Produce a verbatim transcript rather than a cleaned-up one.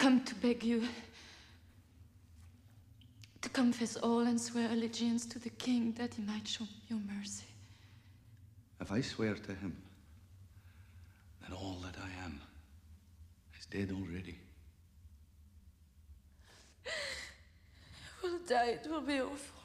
come to beg you to confess all and swear allegiance to the king, that he might show you mercy. If I swear to him, then all that I am is dead already. I will die, it will be awful.